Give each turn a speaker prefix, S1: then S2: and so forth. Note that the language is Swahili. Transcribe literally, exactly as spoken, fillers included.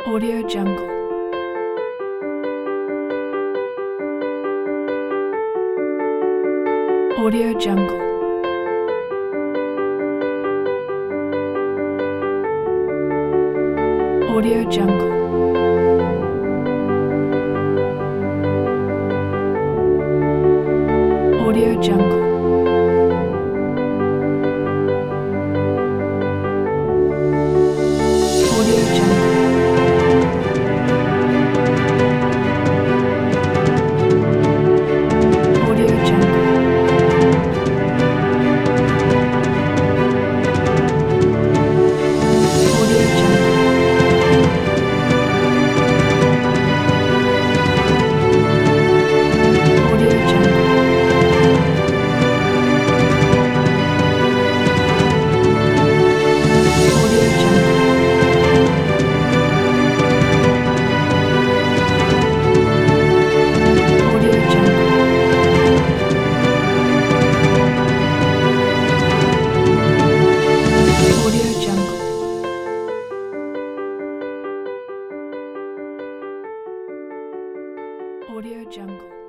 S1: Audio Jungle. Audio Jungle. Audio Jungle. Audio Jungle. Audio Jungle. Audio Jungle. Audio Jungle. Audio Jungle. Audio Jungle. Audio Jungle. Audio Jungle. Audio Jungle.